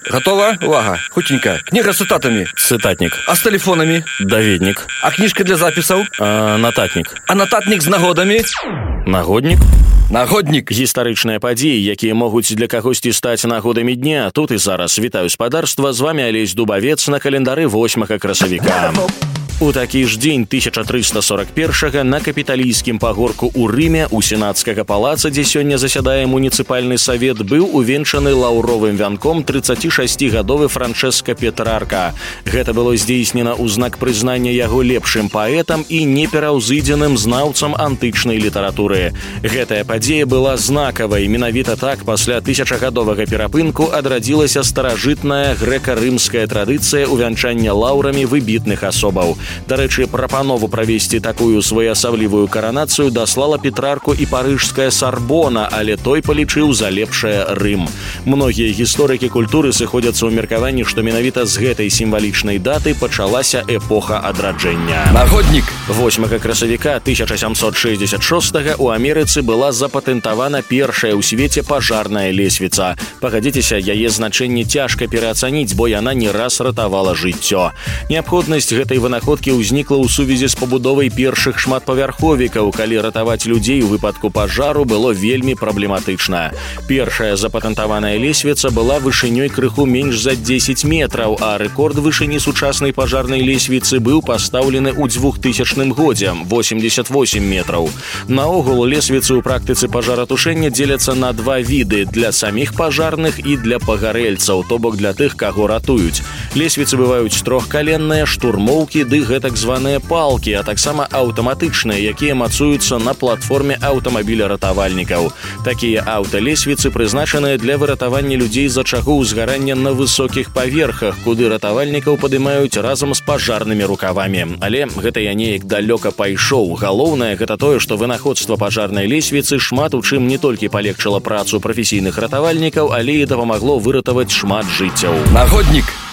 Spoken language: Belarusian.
Готова? Увага, хутенька. Книга с цитатами. Цытатнік. А с телефонами? Даведнік. А книжка для записаў? Нататнік. А нататник с нагодами? Нагоднік. Нагодник. Гістарычныя падзеі, якія могуць для кагосьці стаць нагодамі дня. Тут і зараз. Вітаю спадарства, з вами Алесь Дубавец на календары 8 красавіка. У такі ж дзень 1341-га на Капіталійскім пагорку ў Рыме у сенацкага палаца, дзе сёння засядае муніцыпальны савет, быў увенчаны лаўровым вянком 36гадовы Франчэска Петрарка. Гэта было здзейснена ў знак прызнання яго лепшым паэтам і непераўзыдзеным знаўцам антычнай літаратуры. Гэтая падзея была знакавай. Менавіта так пасля 1000гадовага перапынку адрадзілася старажытная грэка-рымская традыцыя увянчання лаўрамі выбітных асобаў. Дарэчы, прапанову правесці такую своеасаблівую каранацыю даслала Петрарку і парыжская Сарбона, але той палічыў за лепшае Рым. Многія гісторыкі культуры сыходзяцца ў меркаванні, што менавіта з гэтай сімвалічнай даты пачалася эпоха адраджэння. Нагоднік. 8 красавіка 1766 у Амерыцы была запатэнтавана першая ў свеце пажарная лесвіца. Пагадзіцеся, яе значэнне цяжка пераацаніць, бо яна не раз ратавала жыццё. Неабходнасць гэтай вынаходкі ўзнікла ў сувязі з пабудовай першых шматпавярховікаў, калі ратаваць людзей у выпадку пажару было вельмі праблематычна. Першая запатэнтаваная лесвіца была вышынёй крыху менш за 10 метраў, а рэкорд вышыні сучаснай пажарнай лесвіцы быў пастаўлены ў 2000 годзе – 88 метраў. Наогул, лесвіцы ў практыцы пажаратушэння дзеляцца на два віды – для саміх пажарных і для пагарэльцаў, то бок для тых, каго ратуюць. Лесвіцы бываюць трохкаленныя, штурмоўкі ды гэтак званыя палкі, а таксама аўтаматычныя, якія мацуюцца на платформе аўтамабіля ратавальнікаў. Такія аўталесвіцы прызначаныя для выратавання людзей з ачагоў узгарання на высокіх паверхах, куды ратавальнікаў падымаюць разам з пажарнымі рукавамі. Але гэта я неяк далёка пайшоў. Галоўнае гэта тое, што вынаходства пажарнай лесвіцы шмат у чым не толькі палегчыла працу прафесійных ратавальнікаў, але і дапамагло выратаваць шмат жыццяў. Нагоднік.